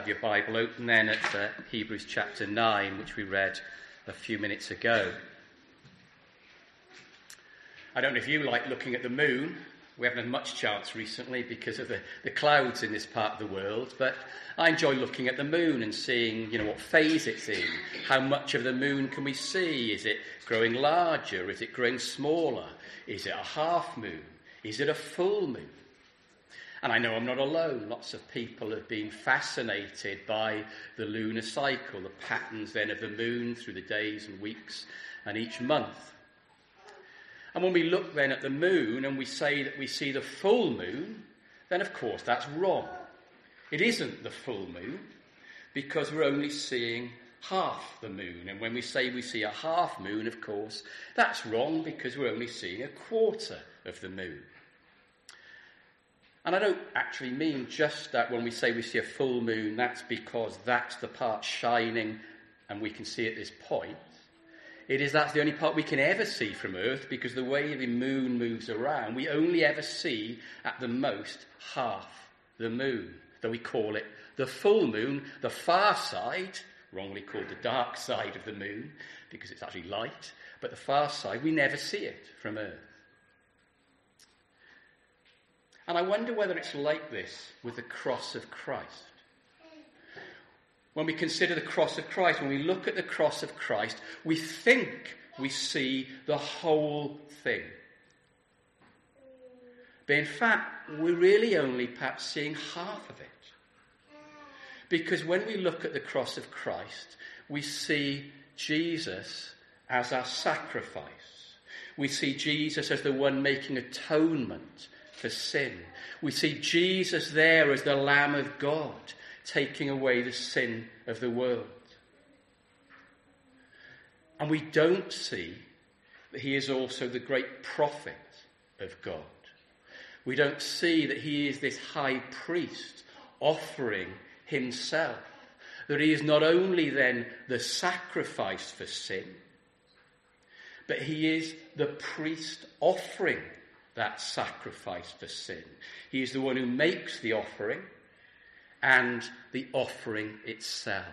Your Bible open then at Hebrews chapter 9, which we read a few minutes ago. I don't know if you like looking at the moon. We haven't had much chance recently because of the clouds in this part of the world, but I enjoy looking at the moon and seeing, what phase it's in. How much of the moon can we see? Is it growing larger? Is it growing smaller? Is it a half moon? Is it a full moon? And I know I'm not alone. Lots of people have been fascinated by the lunar cycle, the patterns then of the moon through the days and weeks and each month. And when we look then at the moon and we say that we see the full moon, then of course that's wrong. It isn't the full moon because we're only seeing half the moon. And when we say we see a half moon, of course, that's wrong because we're only seeing a quarter of the moon. And I don't actually mean just that when we say we see a full moon, that's because that's the part shining and we can see at this point. That's the only part we can ever see from Earth because the way the moon moves around, we only ever see at the most half the moon. Though we call it the full moon, the far side, wrongly called the dark side of the moon because it's actually light, but the far side, we never see it from Earth. And I wonder whether it's like this with the cross of Christ. When we consider the cross of Christ, when we look at the cross of Christ, we think we see the whole thing. But in fact, we're really only perhaps seeing half of it. Because when we look at the cross of Christ, we see Jesus as our sacrifice. We see Jesus as the one making atonement for sin. We see Jesus there as the Lamb of God, taking away the sin of the world. And we don't see that he is also the great prophet of God. We don't see that he is this high priest offering himself, that he is not only then the sacrifice for sin, but he is the priest offering that sacrifice for sin. He is the one who makes the offering and the offering itself.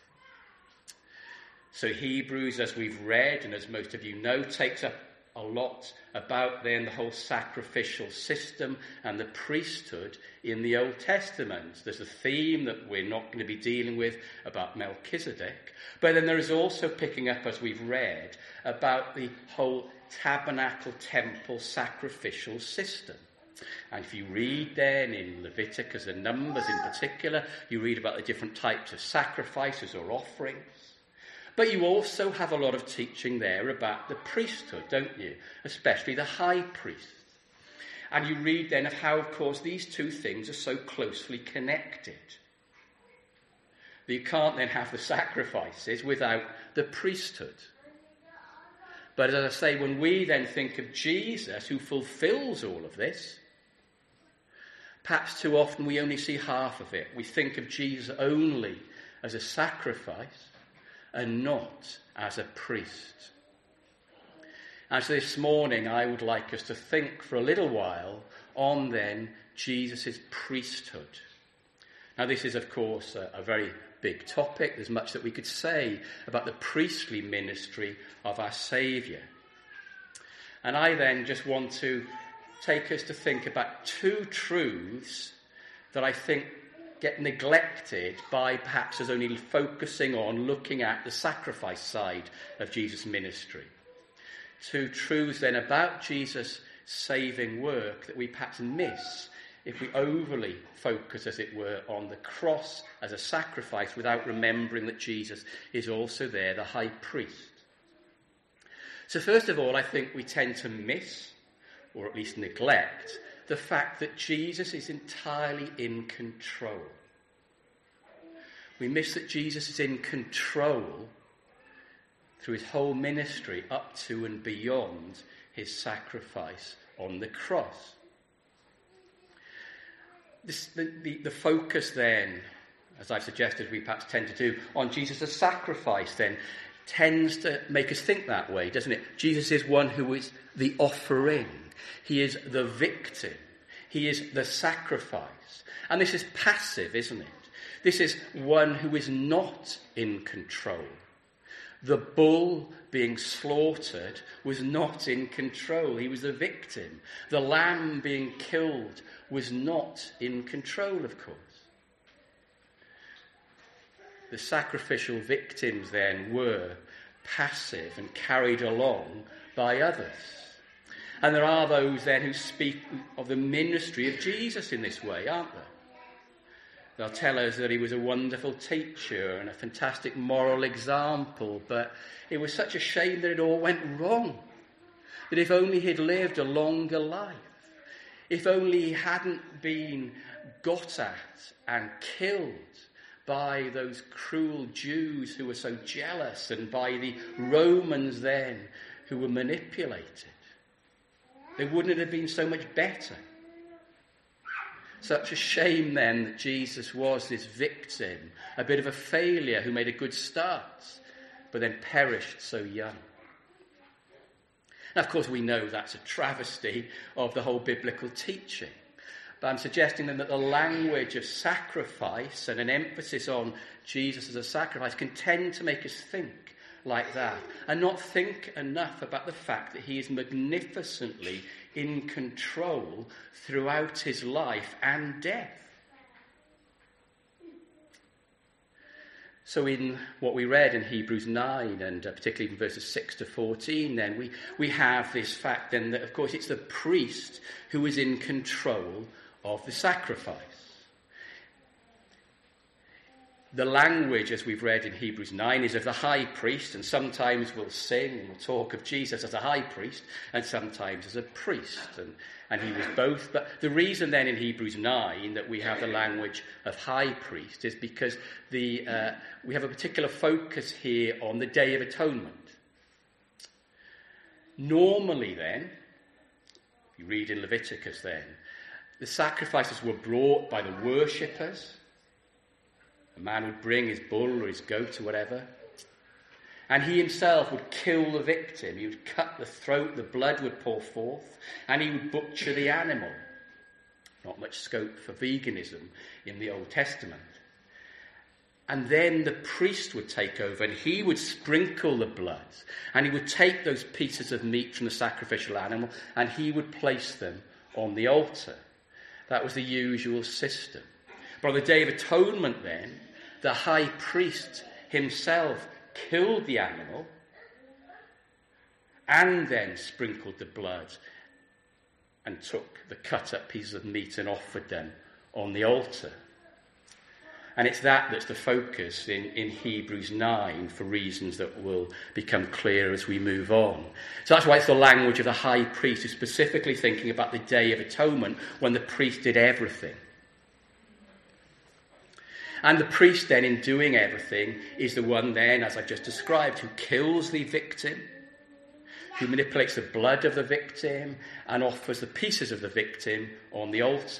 So Hebrews, as we've read and as most of you know, takes up a lot about then the whole sacrificial system and the priesthood in the Old Testament. There's a theme that we're not going to be dealing with about Melchizedek, but then there is also picking up, as we've read, about the whole tabernacle, temple, sacrificial system. And if you read then in Leviticus and Numbers in particular, you read about the different types of sacrifices or offerings. But you also have a lot of teaching there about the priesthood, don't you? Especially the high priest. And you read then of how, of course, these two things are so closely connected. That you can't then have the sacrifices without the priesthood. But as I say, when we then think of Jesus, who fulfills all of this, perhaps too often we only see half of it. We think of Jesus only as a sacrifice and not as a priest. And so this morning I would like us to think for a little while on then Jesus' priesthood. Now this is of course a very big topic. There's much that we could say about the priestly ministry of our Saviour. And I then just want to take us to think about two truths that I think get neglected by perhaps us only focusing on looking at the sacrifice side of Jesus' ministry. Two truths then about Jesus' saving work that we perhaps miss if we overly focus, as it were, on the cross as a sacrifice without remembering that Jesus is also there, the high priest. So first of all, I think we tend to miss, or at least neglect, the fact that Jesus is entirely in control. We miss that Jesus is in control through his whole ministry up to and beyond his sacrifice on the cross. The focus then, as I've suggested we perhaps tend to do, on Jesus' sacrifice then tends to make us think that way, doesn't it? Jesus is one who is the offering. He is the victim. He is the sacrifice. And this is passive, isn't it? This is one who is not in control. The bull being slaughtered was not in control. He was a victim. The lamb being killed was not in control, of course. The sacrificial victims then were passive and carried along by others. And there are those then who speak of the ministry of Jesus in this way, aren't there? They'll tell us that he was a wonderful teacher and a fantastic moral example, but it was such a shame that it all went wrong. That if only he'd lived a longer life, if only he hadn't been got at and killed by those cruel Jews who were so jealous and by the Romans then who were manipulated, then wouldn't it have been so much better? Such a shame then that Jesus was this victim, a bit of a failure who made a good start, but then perished so young. Now, of course, we know that's a travesty of the whole biblical teaching. But I'm suggesting then that the language of sacrifice and an emphasis on Jesus as a sacrifice can tend to make us think like that and not think enough about the fact that he is magnificently in control throughout his life and death. So in what we read in Hebrews 9, and particularly in verses 6 to 14, then we have this fact then that, of course, it's the priest who is in control of the sacrifice. The language, as we've read in Hebrews 9, is of the high priest, and sometimes we'll sing and we'll talk of Jesus as a high priest, and sometimes as a priest, and he was both. But the reason then in Hebrews 9 that we have the language of high priest is because we have a particular focus here on the Day of Atonement. Normally then, if you read in Leviticus then, the sacrifices were brought by the worshippers. A man would bring his bull or his goat or whatever, and he himself would kill the victim. He would cut the throat, the blood would pour forth, and he would butcher the animal. Not much scope for veganism in the Old Testament. And then the priest would take over, and he would sprinkle the blood, and he would take those pieces of meat from the sacrificial animal, and he would place them on the altar. That was the usual system. But on the Day of Atonement then, the high priest himself killed the animal and then sprinkled the blood and took the cut up pieces of meat and offered them on the altar. And it's that's the focus in Hebrews 9 for reasons that will become clear as we move on. So that's why it's the language of the high priest who's specifically thinking about the Day of Atonement when the priest did everything. And the priest then, in doing everything, is the one then, as I've just described, who kills the victim, who manipulates the blood of the victim and offers the pieces of the victim on the altar.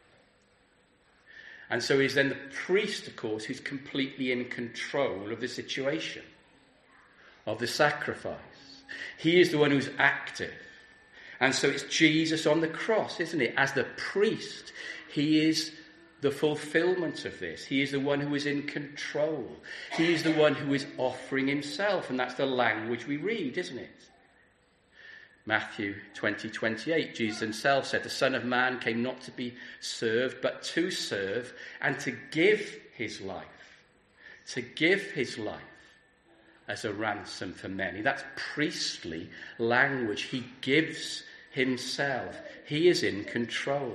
And so he's then the priest, of course, who's completely in control of the situation, of the sacrifice. He is the one who's active. And so it's Jesus on the cross, isn't it? As the priest, he is the fulfillment of this. He is the one who is in control. He is the one who is offering himself. And that's the language we read, isn't it? Matthew 20:28, Jesus himself said, the Son of Man came not to be served, but to serve and to give his life. To give his life as a ransom for many. That's priestly language. He gives himself. He is in control.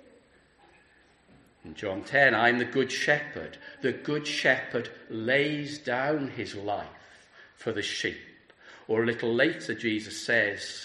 In John 10, I'm the good shepherd. The good shepherd lays down his life for the sheep. Or a little later, Jesus says,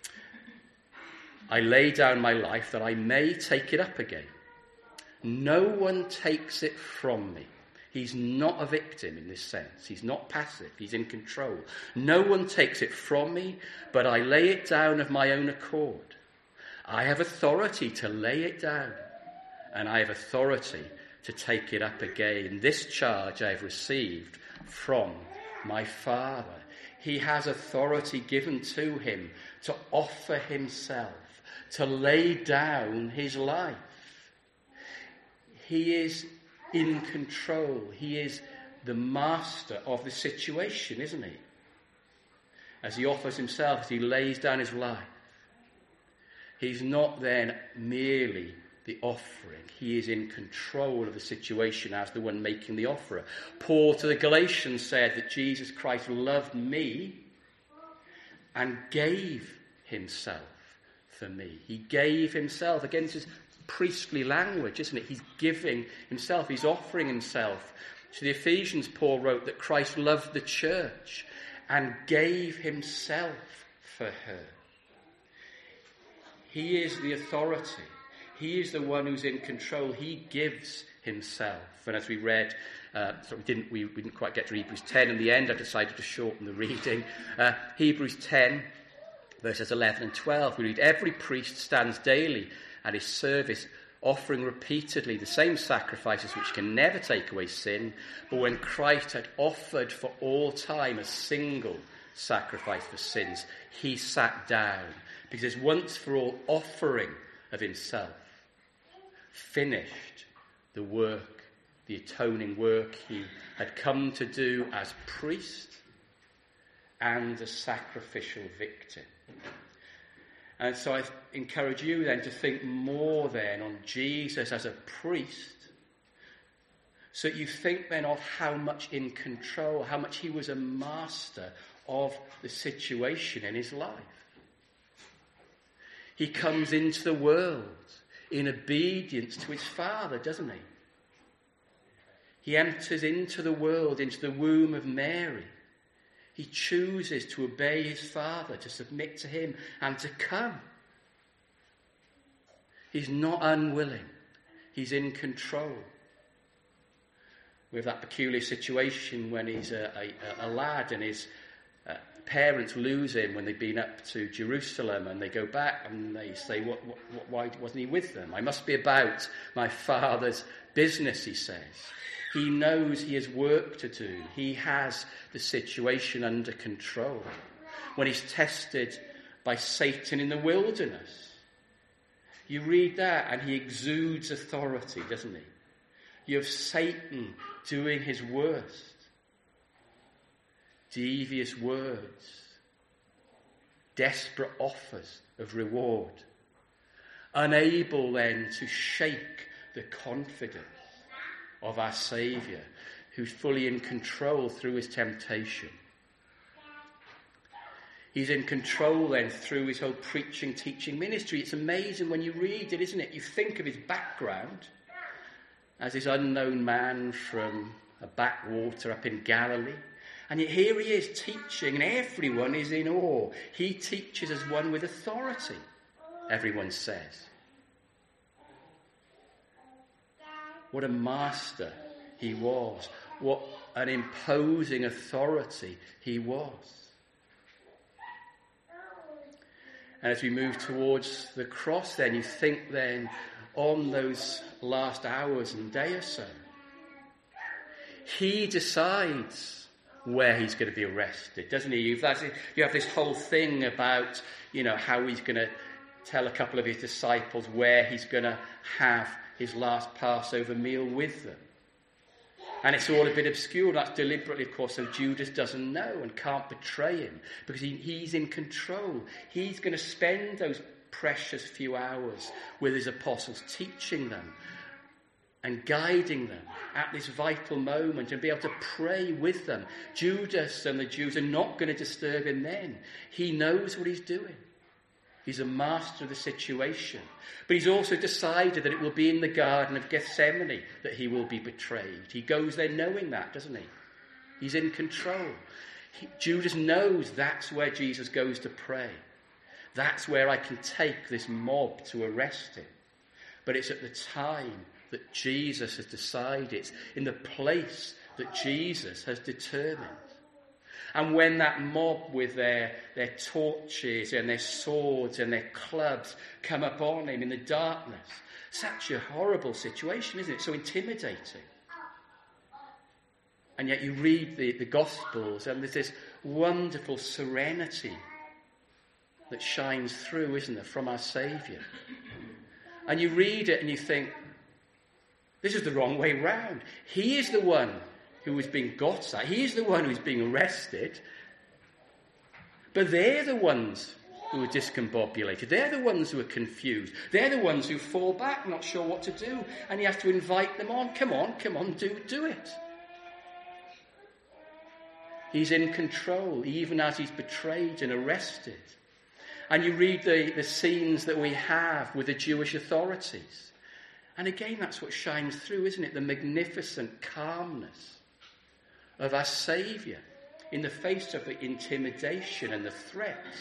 I lay down my life that I may take it up again. No one takes it from me. He's not a victim in this sense. He's not passive. He's in control. No one takes it from me, but I lay it down of my own accord. I have authority to lay it down, and I have authority to take it up again. This charge I have received from my Father. He has authority given to him to offer himself, to lay down his life. He is in control. He is the master of the situation, isn't he? As he offers himself, as he lays down his life. He's not then merely the offering. He is in control of the situation as the one making the offer. Paul to the Galatians said that Jesus Christ loved me and gave himself for me. He gave himself. Again, this is priestly language, isn't it? He's giving himself. He's offering himself. To the Ephesians, Paul wrote that Christ loved the church and gave himself for her. He is the authority. He is the one who's in control. He gives himself. And as we read, we didn't quite get to Hebrews 10 in the end. I decided to shorten the reading. Hebrews 10, verses 11 and 12. We read, every priest stands daily at his service, offering repeatedly the same sacrifices which can never take away sin. But when Christ had offered for all time a single sacrifice for sins, he sat down, because his once for all offering of himself finished the work, the atoning work he had come to do as priest and as sacrificial victim. And so I encourage you then to think more then on Jesus as a priest, so that you think then of how much in control, how much he was a master of the situation in his life. He comes into the world in obedience to his Father, doesn't he? He enters into the world, into the womb of Mary. He chooses to obey his Father, to submit to him, and to come. He's not unwilling. He's in control. We have that peculiar situation when he's a lad and his parents lose him when they've been up to Jerusalem, and they go back and they say, why wasn't he with them? I must be about my Father's business, he says. He knows he has work to do. He has the situation under control. When he's tested by Satan in the wilderness, you read that and he exudes authority, doesn't he? You have Satan doing his worst. Devious words. Desperate offers of reward. Unable then to shake the confidence of our Saviour, who's fully in control through his temptation. He's in control then through his whole preaching, teaching ministry. It's amazing when you read it, isn't it? You think of his background as this unknown man from a backwater up in Galilee. And yet here he is teaching, and everyone is in awe. He teaches as one with authority, everyone says. What a master he was. What an imposing authority he was. And as we move towards the cross then, you think then on those last hours and day or so. He decides where he's going to be arrested, doesn't he? You have this whole thing about, how he's going to tell a couple of his disciples where he's going to have his last Passover meal with them. And it's all a bit obscure. That's deliberately, of course, so Judas doesn't know and can't betray him, because he's in control. He's going to spend those precious few hours with his apostles, teaching them and guiding them at this vital moment, and be able to pray with them. Judas and the Jews are not going to disturb him then. He knows what he's doing. He's a master of the situation. But he's also decided that it will be in the Garden of Gethsemane that he will be betrayed. He goes there knowing that, doesn't he? He's in control. Judas knows that's where Jesus goes to pray. That's where I can take this mob to arrest him. But it's at the time that Jesus has decided. It's in the place that Jesus has determined. And when that mob with their torches and their swords and their clubs come upon him in the darkness, such a horrible situation, isn't it? So intimidating. And yet you read the Gospels and there's this wonderful serenity that shines through, isn't there, from our Saviour. And you read it and you think, This is the wrong way round. He is the one who is being got at. He is the one who is being arrested. But they're the ones who are discombobulated. They're the ones who are confused. They're the ones who fall back, not sure what to do. And he has to invite them on. Come on, do it. He's in control, even as he's betrayed and arrested. And you read the scenes that we have with the Jewish authorities. And again, that's what shines through, isn't it? The magnificent calmness of our Saviour in the face of the intimidation and the threats.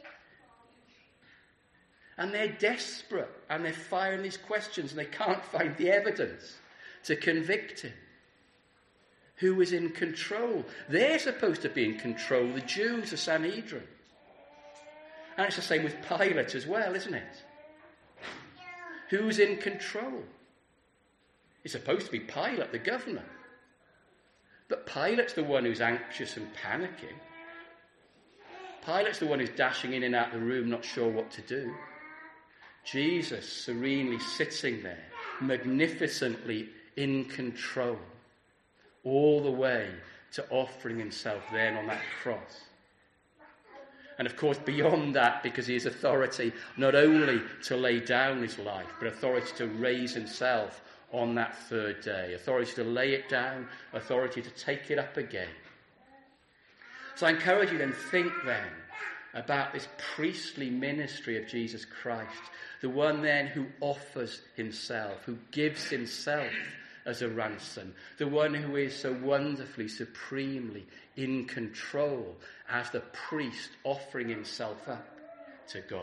And they're desperate, and they're firing these questions, and they can't find the evidence to convict him. Who is in control? They're supposed to be in control, the Jews, the Sanhedrin. And it's the same with Pilate as well, isn't it? Who's in control? It's supposed to be Pilate, the governor. But Pilate's the one who's anxious and panicking. Pilate's the one who's dashing in and out the room, not sure what to do. Jesus serenely sitting there, magnificently in control, all the way to offering himself then on that cross. And of course, beyond that, because he has authority not only to lay down his life, but authority to raise himself on that third day. Authority to lay it down, authority to take it up again. So I encourage you then, think then about this priestly ministry of Jesus Christ, the one then who offers himself, who gives himself as a ransom, the one who is so wonderfully, supremely in control as the priest offering himself up to God.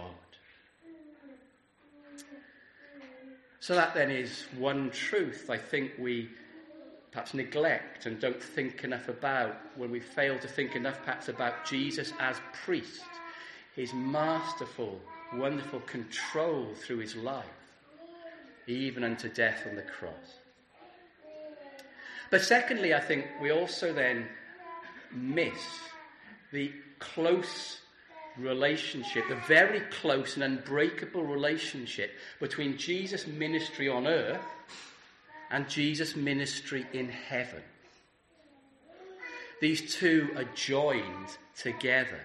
So that then is one truth I think we perhaps neglect and don't think enough about when we fail to think enough perhaps about Jesus as priest, his masterful, wonderful control through his life, even unto death on the cross. But secondly, I think we also then miss the close relationship, the very close and unbreakable relationship between Jesus' ministry on earth and Jesus' ministry in heaven. These two are joined together.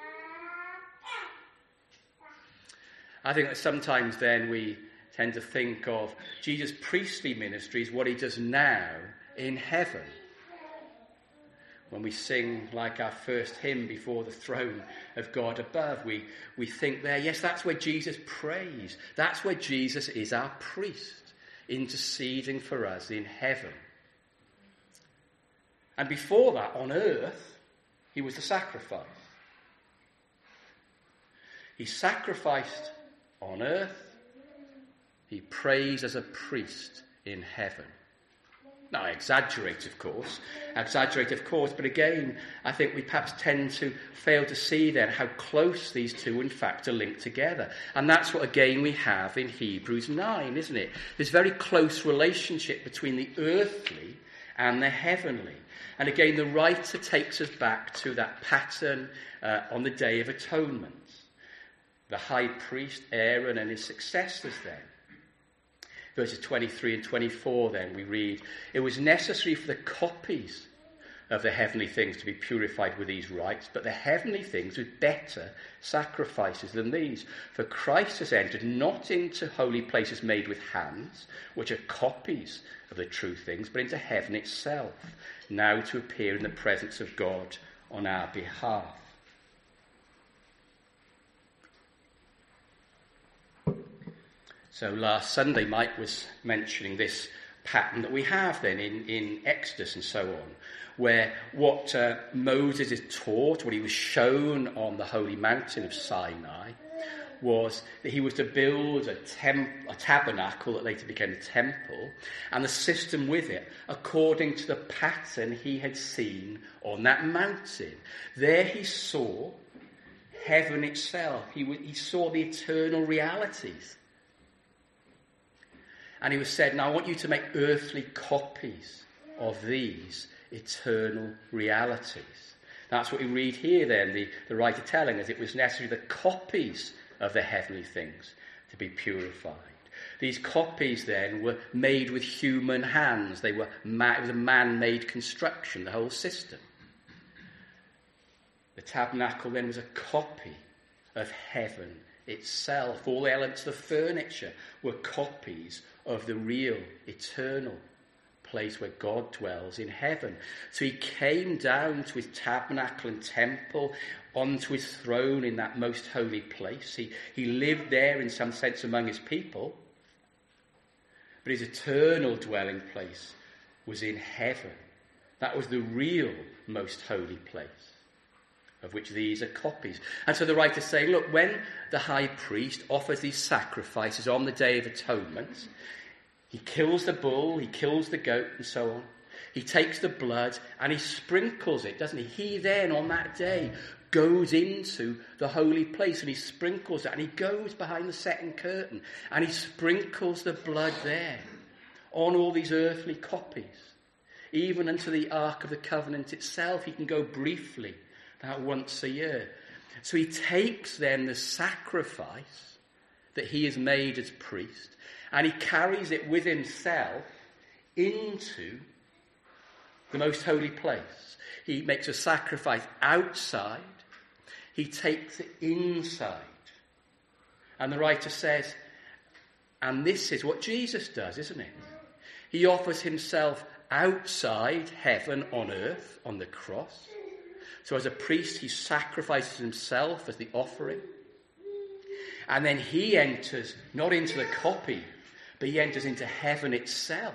I think that sometimes then we tend to think of Jesus' priestly ministry as what he does now in heaven. When we sing like our first hymn, Before the Throne of God Above, we think there, yes, that's where Jesus prays. That's where Jesus is our priest, interceding for us in heaven. And before that, on earth, he was the sacrifice. He sacrificed on earth. He prays as a priest in heaven. Now, I exaggerate, of course, but again, I think we perhaps tend to fail to see then how close these two, in fact, are linked together. And that's what, again, we have in Hebrews 9, isn't it? This very close relationship between the earthly and the heavenly. And again, the writer takes us back to that pattern on the Day of Atonement. The high priest, Aaron, and his successors then. Verses 23 and 24 then we read, it was necessary for the copies of the heavenly things to be purified with these rites, but the heavenly things with better sacrifices than these. For Christ has entered not into holy places made with hands, which are copies of the true things, but into heaven itself, now to appear in the presence of God on our behalf. So last Sunday, Mike was mentioning this pattern that we have then in Exodus and so on, where what Moses is taught, what he was shown on the holy mountain of Sinai, was that he was to build a tabernacle that later became a temple, and the system with it, according to the pattern he had seen on that mountain. There he saw heaven itself. He saw the eternal realities. And he was said, now I want you to make earthly copies of these eternal realities. That's what we read here then, the writer telling us it was necessary the copies of the heavenly things to be purified. These copies then were made with human hands. It was a man-made construction, the whole system. The tabernacle then was a copy of heaven itself. All the elements of the furniture were copies of the real, eternal place where God dwells in heaven. So he came down to his tabernacle and temple, onto his throne in that most holy place. He lived there in some sense among his people, but his eternal dwelling place was in heaven. That was the real most holy place, of which these are copies. And so the writer's saying, look, when the high priest offers these sacrifices on the Day of Atonement, he kills the bull, he kills the goat, and so on. He takes the blood and he sprinkles it, doesn't he? He then, on that day, goes into the holy place and he sprinkles it, and he goes behind the second curtain and he sprinkles the blood there on all these earthly copies. Even into the Ark of the Covenant itself, he can go briefly, about once a year. So he takes then the sacrifice that he has made as priest, and he carries it with himself into the most holy place. He makes a sacrifice outside. He takes it inside. And the writer says, and this is what Jesus does, isn't it? He offers himself outside heaven on earth, on the cross. So as a priest, he sacrifices himself as the offering. And then he enters, not into the copy, but he enters into heaven itself.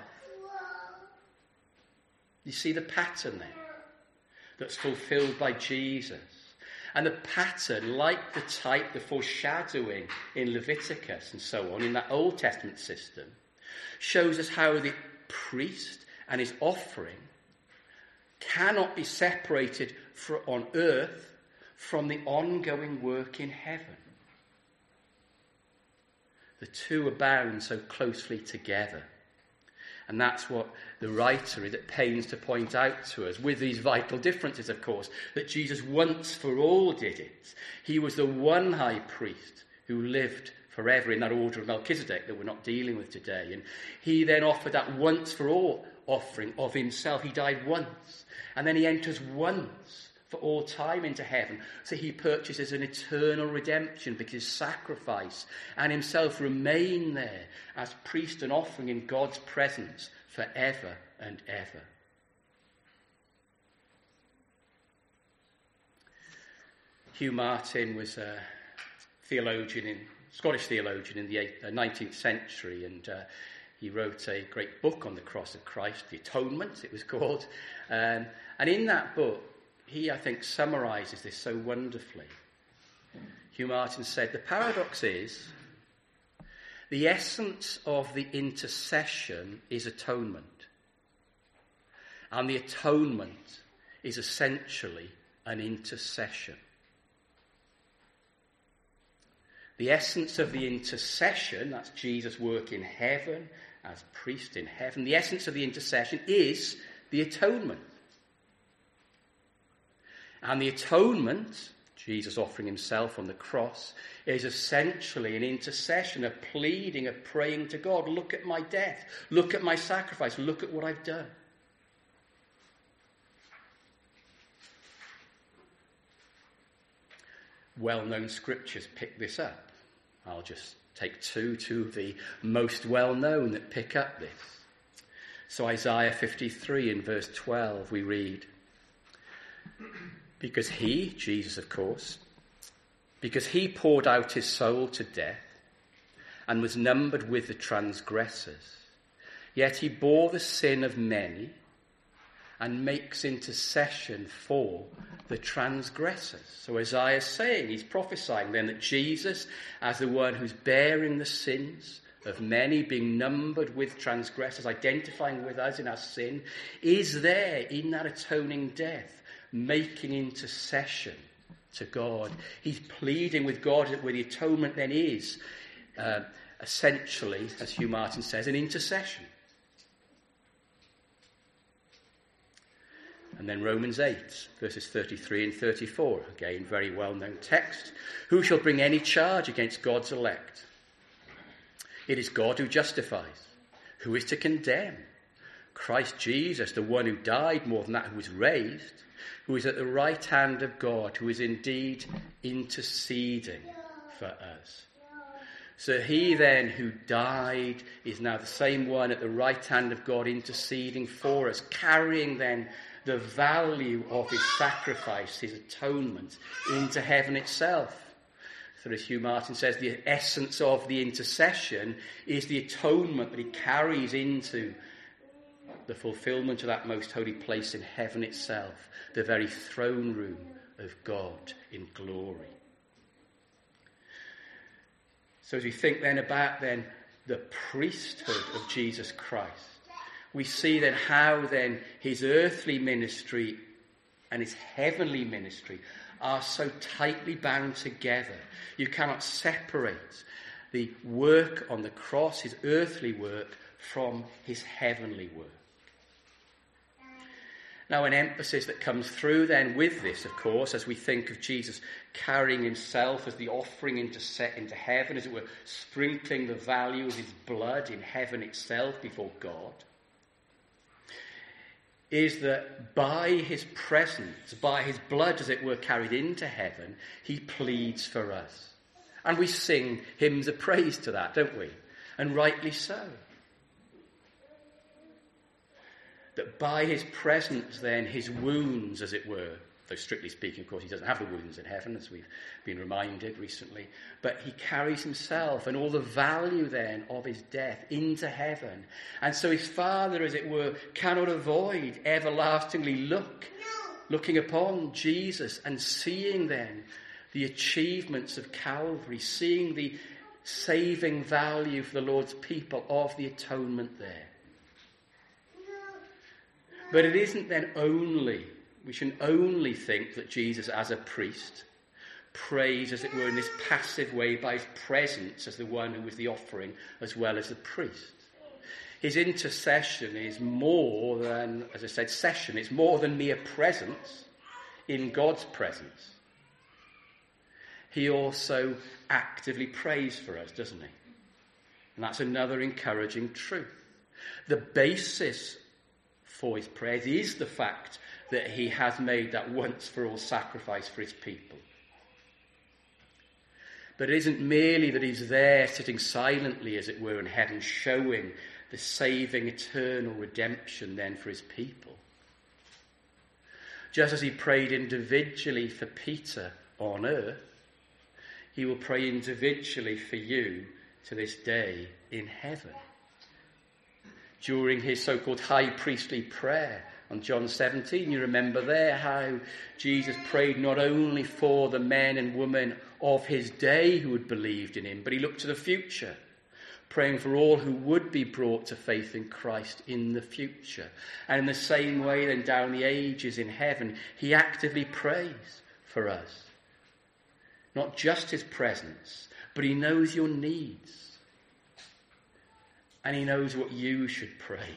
You see the pattern there that's fulfilled by Jesus. And the pattern, like the type, the foreshadowing in Leviticus and so on, in that Old Testament system, shows us how the priest and his offering cannot be separated on earth from the ongoing work in heaven. The two are bound so closely together. And that's what the writer is at pains to point out to us, with these vital differences, of course, that Jesus once for all did it. He was the one high priest who lived forever in that order of Melchizedek that we're not dealing with today. And he then offered that once for all offering of himself. He died once, and then he enters once for all time into heaven. So he purchases an eternal redemption, because his sacrifice and himself remain there as priest and offering in God's presence forever and ever. Hugh Martin was a Scottish theologian in the 19th century, and he wrote a great book on the cross of Christ, The Atonement, it was called. And in that book, he, I think, summarises this so wonderfully. Hugh Martin said, the paradox is, the essence of the intercession is atonement. And the atonement is essentially an intercession. The essence of the intercession, that's Jesus' work in heaven, as priest in heaven, the essence of the intercession is the atonement. And the atonement, Jesus offering himself on the cross, is essentially an intercession, a pleading, a praying to God. Look at my death. Look at my sacrifice. Look at what I've done. Well-known scriptures pick this up. I'll just take two of the most well-known that pick up this. So Isaiah 53 in verse 12 we read, because he, Jesus of course, because he poured out his soul to death and was numbered with the transgressors, yet he bore the sin of many and makes intercession for the transgressors. So Isaiah is saying, he's prophesying then that Jesus, as the one who's bearing the sins of many, being numbered with transgressors, identifying with us in our sin, is there in that atoning death, making intercession to God. He's pleading with God, where the atonement then is essentially, as Hugh Martin says, an intercession. And then Romans 8, verses 33 and 34, again, very well-known text. Who shall bring any charge against God's elect? It is God who justifies. Who is to condemn? Christ Jesus, the one who died, more than that, who was raised, who is at the right hand of God, who is indeed interceding for us. So he then who died is now the same one at the right hand of God, interceding for us, carrying then the value of his sacrifice, his atonement, into heaven itself. So as Hugh Martin says, the essence of the intercession is the atonement that he carries into the fulfillment of that most holy place in heaven itself, the very throne room of God in glory. So as we think then about then the priesthood of Jesus Christ, we see then how then his earthly ministry and his heavenly ministry are so tightly bound together. You cannot separate the work on the cross, his earthly work, from his heavenly work. Now, an emphasis that comes through then with this, of course, as we think of Jesus carrying himself as the offering into heaven, as it were, sprinkling the value of his blood in heaven itself before God, is that by his presence, by his blood, as it were, carried into heaven, he pleads for us. And we sing hymns of praise to that, don't we? And rightly so. That by his presence, then, his wounds, as it were, though strictly speaking, of course, he doesn't have the wounds in heaven, as we've been reminded recently, but he carries himself and all the value, then, of his death into heaven. And so his Father, as it were, cannot avoid everlastingly looking upon Jesus and seeing, then, the achievements of Calvary, seeing the saving value for the Lord's people of the atonement there. But it isn't then we shouldn't only think that Jesus as a priest prays, as it were, in this passive way by his presence as the one who was the offering as well as the priest. His intercession is more than, as I said, session. It's more than mere presence in God's presence. He also actively prays for us, doesn't he? And that's another encouraging truth. The basis for his prayers is the fact that he has made that once for all sacrifice for his people. But it isn't merely that he's there sitting silently, as it were, in heaven, showing the saving eternal redemption then for his people. Just as he prayed individually for Peter on earth, he will pray individually for you to this day in heaven. During his so-called high priestly prayer on John 17, you remember there how Jesus prayed not only for the men and women of his day who had believed in him, but he looked to the future, praying for all who would be brought to faith in Christ in the future. And in the same way, then, down the ages in heaven, he actively prays for us. Not just his presence, but he knows your needs. And he knows what you should pray.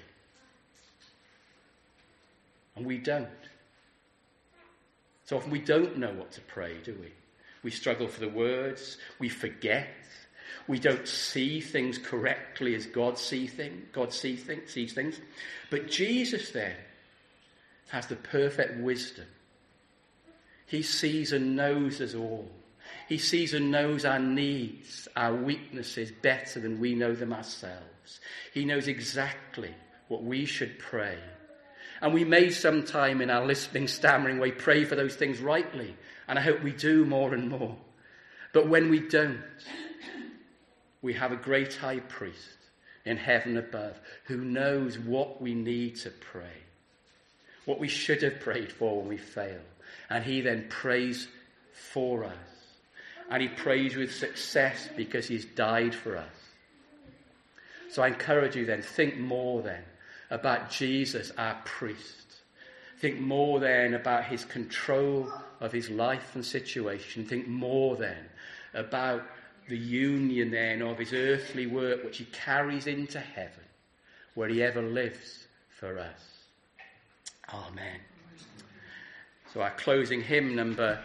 And we don't. So often we don't know what to pray, do we? We struggle for the words. We forget. We don't see things correctly as God sees things. But Jesus then has the perfect wisdom. He sees and knows us all. He sees and knows our needs, our weaknesses better than we know them ourselves. He knows exactly what we should pray. And we may sometime in our lisping, stammering way pray for those things rightly. And I hope we do more and more. But when we don't, we have a great high priest in heaven above who knows what we need to pray, what we should have prayed for when we fail. And he then prays for us. And he prays with success because he's died for us. So I encourage you then, think more then about Jesus, our priest. Think more then about his control of his life and situation. Think more then about the union then of his earthly work which he carries into heaven, where he ever lives for us. Amen. So our closing hymn, number